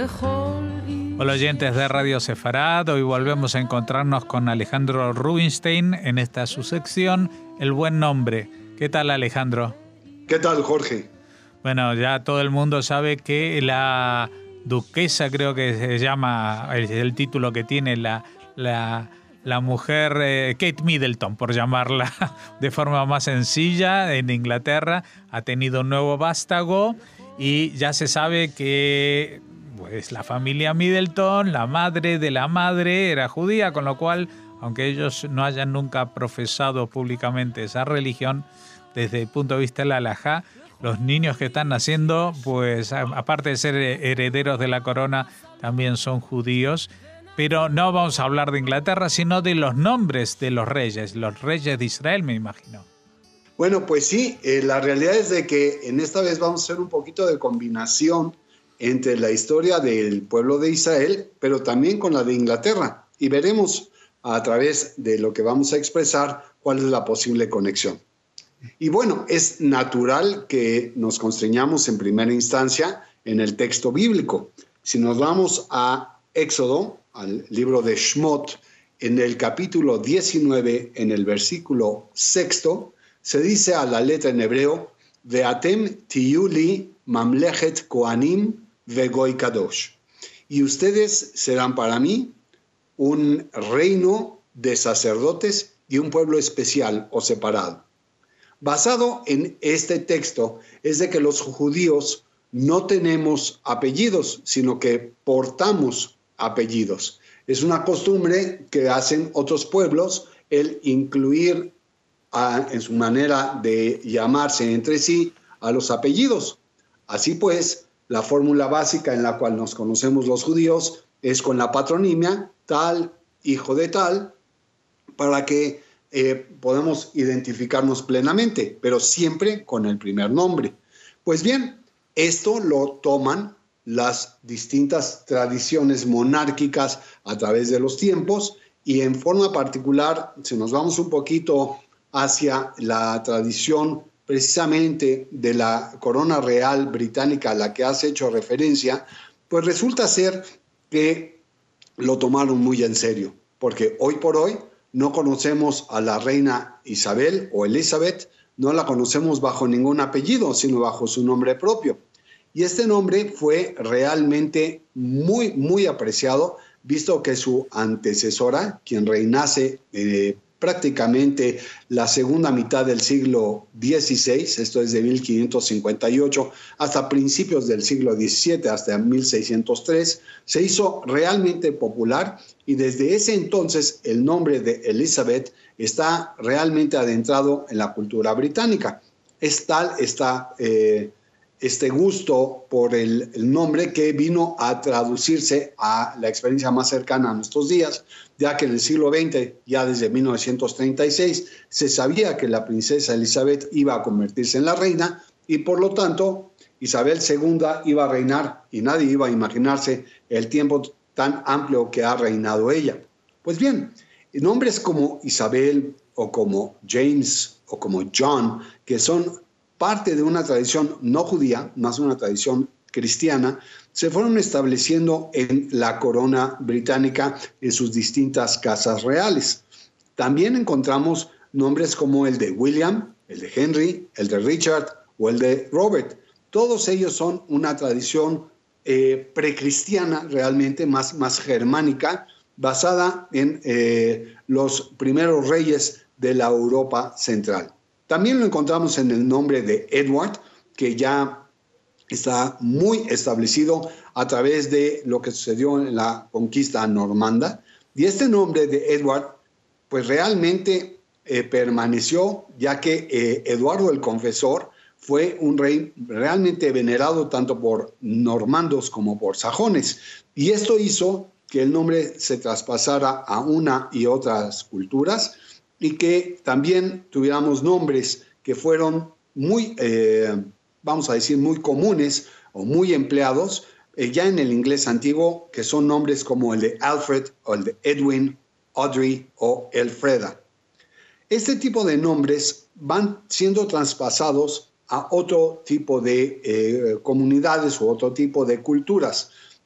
Hola oyentes de Radio Sefarad, hoy volvemos a encontrarnos con Alejandro Rubinstein en esta su sección, El Buen Nombre. ¿Qué tal, Alejandro? ¿Qué tal, Jorge? Bueno, ya todo el mundo sabe que la duquesa, creo que se llama, el título que tiene la mujer, Kate Middleton, por llamarla de forma más sencilla, en Inglaterra, ha tenido un nuevo vástago y ya se sabe que pues, la familia Middleton, la madre de la madre, era judía, con lo cual, aunque ellos no hayan nunca profesado públicamente esa religión, desde el punto de vista de la halajá, los niños que están naciendo, pues aparte de ser herederos de la corona, también son judíos. Pero no vamos a hablar de Inglaterra, sino de los nombres de los reyes de Israel, me imagino. Bueno, pues sí, la realidad es de que en esta vez vamos a hacer un poquito de combinación entre la historia del pueblo de Israel, pero también con la de Inglaterra. Y veremos a través de lo que vamos a expresar cuál es la posible conexión. Y bueno, es natural que nos constreñamos en primera instancia en el texto bíblico. Si nos vamos a Éxodo, al libro de Shmot, en el capítulo 19, en el versículo 6, se dice a la letra en hebreo, Ve'atem tiyuli mamlechet kohanim vegoy kadosh. Y ustedes serán para mí un reino de sacerdotes y un pueblo especial o separado. Basado en este texto es de que los judíos no tenemos apellidos, sino que portamos apellidos. Es una costumbre que hacen otros pueblos el incluir en su manera de llamarse entre sí a los apellidos. Así pues, la fórmula básica en la cual nos conocemos los judíos es con la patronimia, tal, hijo de tal, para que podemos identificarnos plenamente, pero siempre con el primer nombre. Pues bien, esto lo toman las distintas tradiciones monárquicas a través de los tiempos y en forma particular, si nos vamos un poquito hacia la tradición precisamente de la corona real británica a la que has hecho referencia, pues resulta ser que lo tomaron muy en serio, porque hoy por hoy no conocemos a la reina Isabel o Elizabeth, no la conocemos bajo ningún apellido, sino bajo su nombre propio. Y este nombre fue realmente muy, muy apreciado, visto que su antecesora, quien reinase prácticamente la segunda mitad del siglo XVI, esto es de 1558 hasta principios del siglo XVII, hasta 1603, se hizo realmente popular y desde ese entonces el nombre de Elizabeth está realmente adentrado en la cultura británica. Es tal este gusto por el nombre que vino a traducirse a la experiencia más cercana a nuestros días, ya que en el siglo XX, ya desde 1936, se sabía que la princesa Elizabeth iba a convertirse en la reina y por lo tanto Isabel II iba a reinar y nadie iba a imaginarse el tiempo tan amplio que ha reinado ella. Pues bien, nombres como Isabel o como James o como John, que son parte de una tradición no judía, más una tradición cristiana, se fueron estableciendo en la corona británica en sus distintas casas reales. También encontramos nombres como el de William, el de Henry, el de Richard o el de Robert. Todos ellos son una tradición precristiana, realmente más germánica, basada en los primeros reyes de la Europa central. También lo encontramos en el nombre de Edward, que ya está muy establecido a través de lo que sucedió en la conquista normanda. Y este nombre de Edward, pues realmente permaneció, ya que Eduardo el Confesor fue un rey realmente venerado tanto por normandos como por sajones. Y esto hizo que el nombre se traspasara a una y otras culturas, y que también tuviéramos nombres que fueron muy, vamos a decir, muy comunes o muy empleados ya en el inglés antiguo, que son nombres como el de Alfred o el de Edwin, Audrey o Elfreda. Este tipo de nombres van siendo traspasados a otro tipo de comunidades u otro tipo de culturas.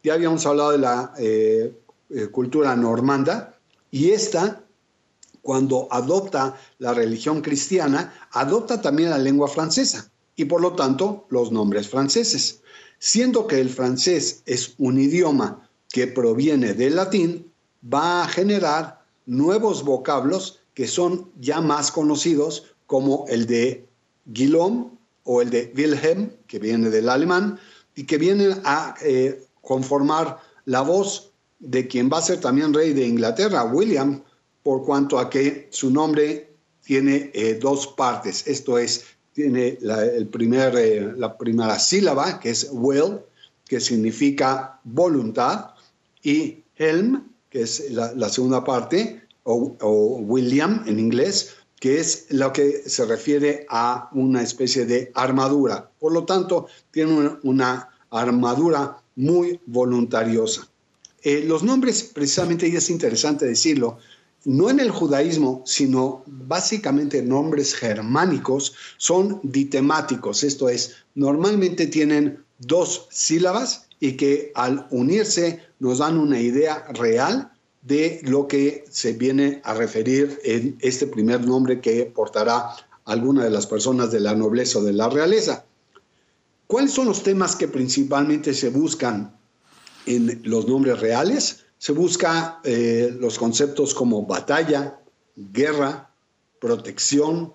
Ya habíamos hablado de la cultura normanda, y esta, cuando adopta la religión cristiana, adopta también la lengua francesa y por lo tanto los nombres franceses. Siendo que el francés es un idioma que proviene del latín, va a generar nuevos vocablos que son ya más conocidos, como el de Guillaume o el de Wilhelm, que viene del alemán, y que vienen a conformar la voz de quien va a ser también rey de Inglaterra, William, por cuanto a que su nombre tiene dos partes. Esto es, tiene la primera sílaba, que es will, que significa voluntad, y helm, que es la segunda parte, o William en inglés, que es lo que se refiere a una especie de armadura. Por lo tanto, tiene una armadura muy voluntariosa. Los nombres, precisamente, y es interesante decirlo, no en el judaísmo, sino básicamente nombres germánicos, son ditemáticos. Esto es, normalmente tienen dos sílabas y que al unirse nos dan una idea real de lo que se viene a referir en este primer nombre que portará alguna de las personas de la nobleza o de la realeza. ¿Cuáles son los temas que principalmente se buscan en los nombres reales? Se busca los conceptos como batalla, guerra, protección,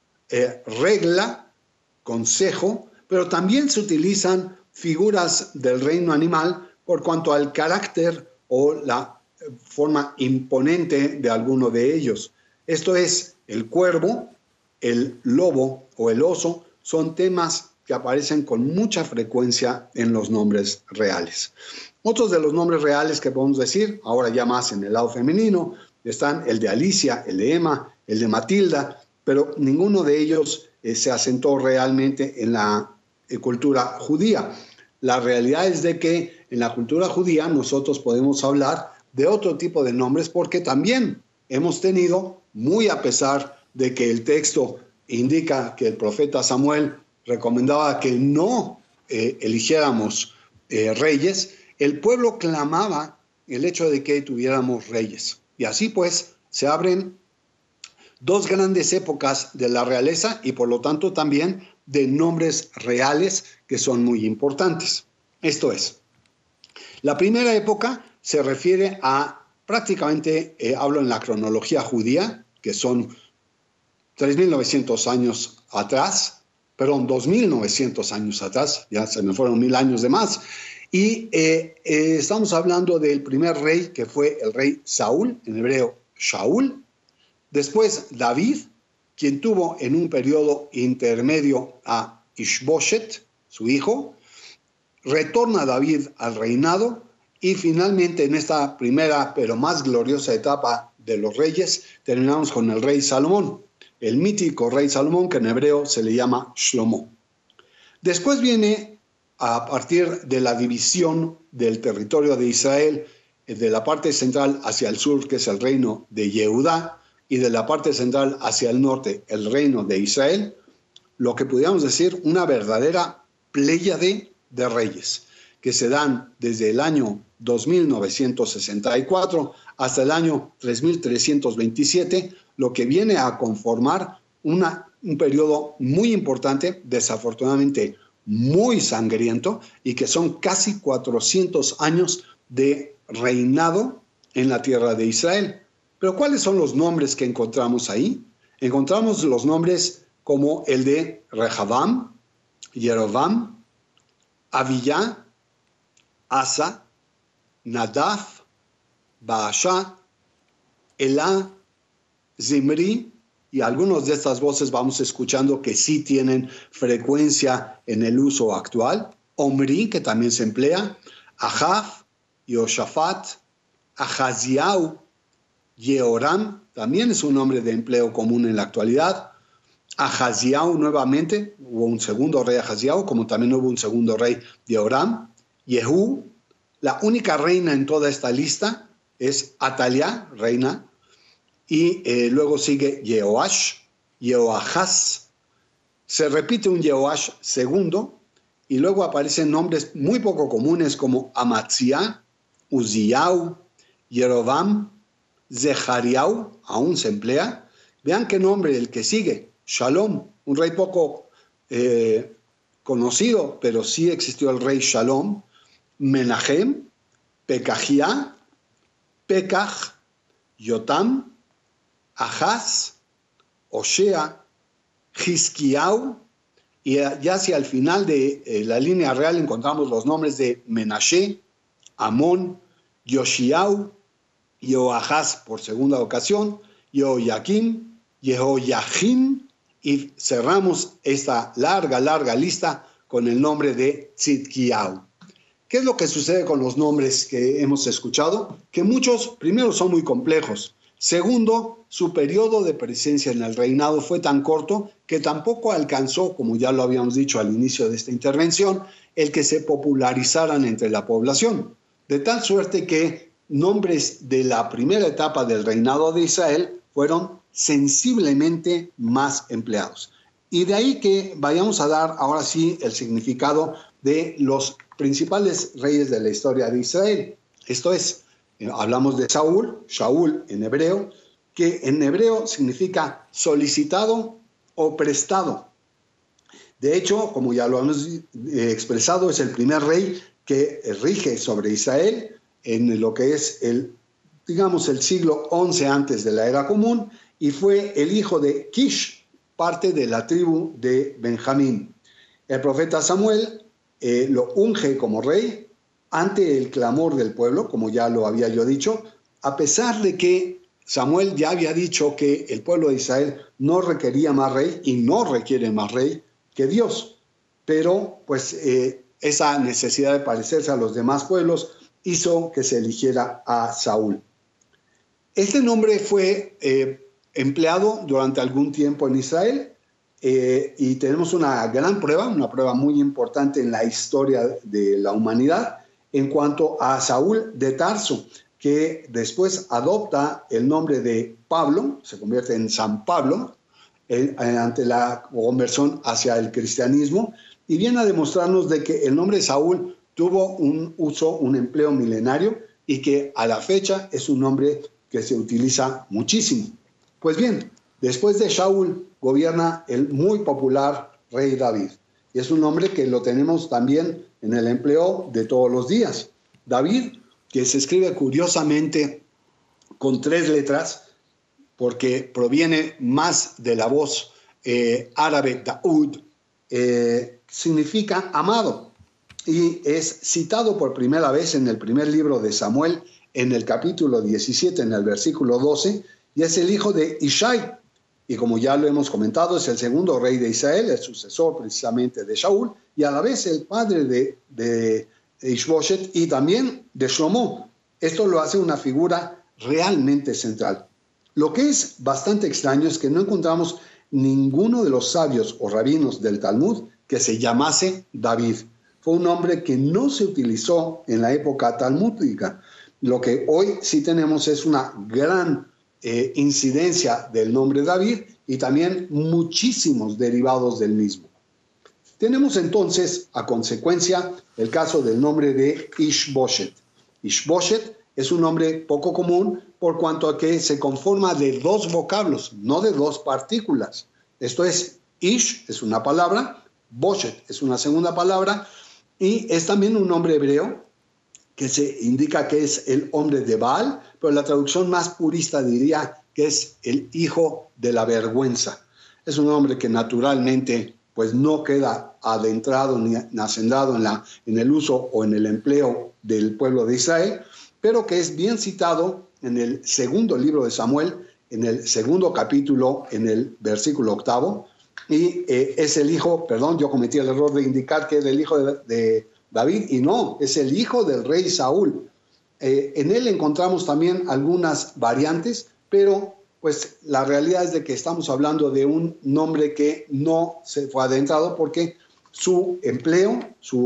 regla, consejo, pero también se utilizan figuras del reino animal por cuanto al carácter o la forma imponente de alguno de ellos. Esto es, el cuervo, el lobo o el oso son temas que aparecen con mucha frecuencia en los nombres reales. Otros de los nombres reales que podemos decir, ahora ya más en el lado femenino, están el de Alicia, el de Emma, el de Matilda, pero ninguno de ellos se asentó realmente en la cultura judía. La realidad es de que en la cultura judía nosotros podemos hablar de otro tipo de nombres porque también hemos tenido, muy a pesar de que el texto indica que el profeta Samuel recomendaba que no eligiéramos reyes, el pueblo clamaba el hecho de que tuviéramos reyes. Y así pues se abren dos grandes épocas de la realeza y por lo tanto también de nombres reales que son muy importantes. Esto es, la primera época se refiere a prácticamente, hablo en la cronología judía, que son 3.900 años atrás, perdón, 2.900 años atrás, ya se me fueron 1.000 años de más, y estamos hablando del primer rey que fue el rey Saúl, en hebreo Shaul, después David, quien tuvo en un periodo intermedio a Ishboshet, su hijo, retorna David al reinado y finalmente en esta primera pero más gloriosa etapa de los reyes terminamos con el rey Salomón, el mítico rey Salomón que en hebreo se le llama Shlomo. Después viene a partir de la división del territorio de Israel de la parte central hacia el sur, que es el reino de Yehudá, y de la parte central hacia el norte, el reino de Israel, lo que pudiéramos decir una verdadera pléyade de reyes, que se dan desde el año 2964 hasta el año 3327, lo que viene a conformar un periodo muy importante, desafortunadamente muy sangriento, y que son casi 400 años de reinado en la tierra de Israel. Pero ¿cuáles son los nombres que encontramos ahí? Encontramos los nombres como el de Rehavam, Yerovam, Abiyá, Asa, Nadab, Baasha, Elá, Zimri, y algunas de estas voces vamos escuchando que sí tienen frecuencia en el uso actual. Omri, que también se emplea, Ahav, Yoshafat, Ahaziau, Yehoram, también es un nombre de empleo común en la actualidad. Ahaziau nuevamente, hubo un segundo rey Ahaziau, como también hubo un segundo rey Yehoram. Yehú, la única reina en toda esta lista es Ataliá, reina, y luego sigue Jehoash, Jehoahaz, se repite un Jehoash segundo, y luego aparecen nombres muy poco comunes como Amaziah, Uziyahu, Jerovam, Zechariah, aún se emplea. Vean qué nombre el que sigue, Shalom, un rey poco conocido, pero sí existió el rey Shalom, Menahem, Pekahiah, Pekah, Yotam, Ahaz, Oshea, Hizkiyahu, y ya hacia el final de la línea real encontramos los nombres de Menashe, Amón, Yoshiyahu, Jehoahaz por segunda ocasión, Jehoiakim, Jehoiachim, y cerramos esta larga lista con el nombre de Tzidkiyahu. ¿Qué es lo que sucede con los nombres que hemos escuchado? Que muchos, primero, son muy complejos. Segundo, su periodo de presencia en el reinado fue tan corto que tampoco alcanzó, como ya lo habíamos dicho al inicio de esta intervención, el que se popularizaran entre la población. De tal suerte que nombres de la primera etapa del reinado de Israel fueron sensiblemente más empleados. Y de ahí que vayamos a dar ahora sí el significado de los principales reyes de la historia de Israel. Esto es, hablamos de Saúl, Shaul en hebreo, que en hebreo significa solicitado o prestado. De hecho, como ya lo hemos expresado, es el primer rey que rige sobre Israel en lo que es el siglo XI antes de la era común, y fue el hijo de Kish, parte de la tribu de Benjamín. El profeta Samuel lo unge como rey ante el clamor del pueblo, como ya lo había yo dicho, a pesar de que Samuel ya había dicho que el pueblo de Israel no requería más rey y no requiere más rey que Dios. Pero pues esa necesidad de parecerse a los demás pueblos hizo que se eligiera a Saúl. Este nombre fue empleado durante algún tiempo en Israel y tenemos una gran prueba, una prueba muy importante en la historia de la humanidad en cuanto a Saúl de Tarso, que después adopta el nombre de Pablo, se convierte en San Pablo ante la conversión hacia el cristianismo, y viene a demostrarnos de que el nombre Saúl tuvo un uso, un empleo milenario, y que a la fecha es un nombre que se utiliza muchísimo. Pues bien, después de Saúl gobierna el muy popular rey David, y es un nombre que lo tenemos también en el empleo de todos los días. David, que se escribe curiosamente con 3 letras, porque proviene más de la voz árabe Daud, significa amado, y es citado por primera vez en el primer libro de Samuel, en el capítulo 17, en el versículo 12, y es el hijo de Ishai, y como ya lo hemos comentado, es el segundo rey de Israel, el sucesor precisamente de Shaul, y a la vez el padre de Ishboshet y también de Shlomo. Esto lo hace una figura realmente central. Lo que es bastante extraño es que no encontramos ninguno de los sabios o rabinos del Talmud que se llamase David. Fue un nombre que no se utilizó en la época talmúdica. Lo que hoy sí tenemos es una gran incidencia del nombre David y también muchísimos derivados del mismo. Tenemos entonces, a consecuencia, el caso del nombre de Ishboshet. Ishboshet es un nombre poco común por cuanto a que se conforma de 2 vocablos, no de 2 partículas. Esto es, Ish es una palabra, Boshet es una segunda palabra, y es también un nombre hebreo que se indica que es el hombre de Baal, pero la traducción más purista diría que es el hijo de la vergüenza. Es un hombre que naturalmente pues no queda adentrado ni hacendado en el uso o en el empleo del pueblo de Israel, pero que es bien citado en el segundo libro de Samuel, en el segundo capítulo, en el versículo 8, y es el hijo, perdón, yo cometí el error de indicar que es el hijo de David, y no, es el hijo del rey Saúl. En él encontramos también algunas variantes, pero pues la realidad es de que estamos hablando de un nombre que no se fue adentrado porque su empleo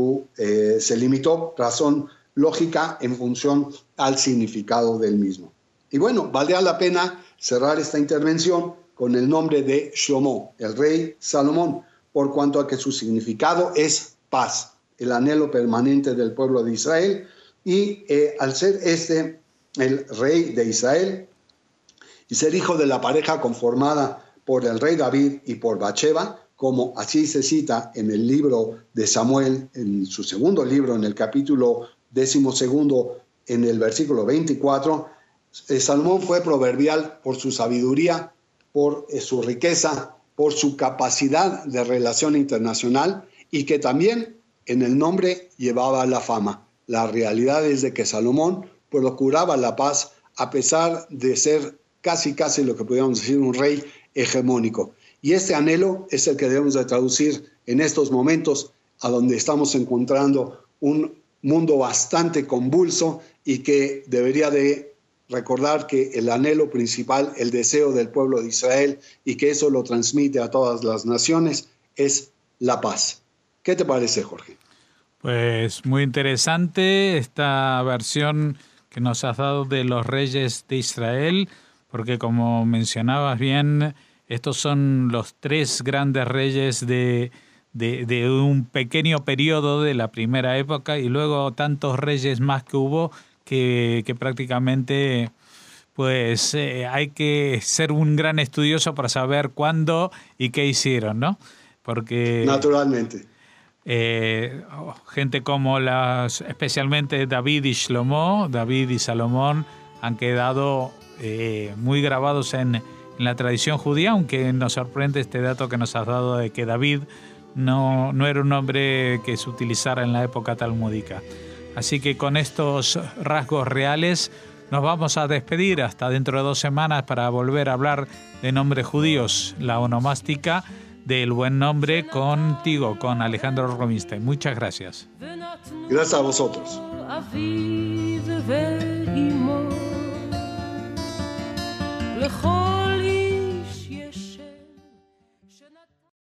se limitó, razón lógica, en función al significado del mismo. Y bueno, valdría la pena cerrar esta intervención con el nombre de Shlomo, el rey Salomón, por cuanto a que su significado es paz, el anhelo permanente del pueblo de Israel. Y al ser el rey de Israel y ser hijo de la pareja conformada por el rey David y por Bathsheba, como así se cita en el libro de Samuel, en su segundo libro, en el capítulo 12, en el versículo 24, Salomón fue proverbial por su sabiduría, por su riqueza, por su capacidad de relación internacional, y que también en el nombre llevaba la fama. La realidad es de que Salomón procuraba la paz a pesar de ser casi lo que podríamos decir un rey hegemónico. Y este anhelo es el que debemos de traducir en estos momentos, a donde estamos encontrando un mundo bastante convulso, y que debería de recordar que el anhelo principal, el deseo del pueblo de Israel, y que eso lo transmite a todas las naciones, es la paz. ¿Qué te parece, Jorge? Pues muy interesante esta versión que nos has dado de los reyes de Israel, porque como mencionabas bien, estos son los 3 grandes reyes de un pequeño periodo de la primera época, y luego tantos reyes más que hubo que prácticamente pues hay que ser un gran estudioso para saber cuándo y qué hicieron, ¿no? Porque naturalmente gente como especialmente David y Salomón han quedado muy grabados en la tradición judía, aunque nos sorprende este dato que nos has dado de que David no era un nombre que se utilizara en la época talmúdica. Así que con estos rasgos reales nos vamos a despedir hasta dentro de 2 semanas para volver a hablar de nombres judíos, la onomástica del buen nombre, contigo, con Alejandro Robinstein. Muchas gracias. Gracias a vosotros. לכל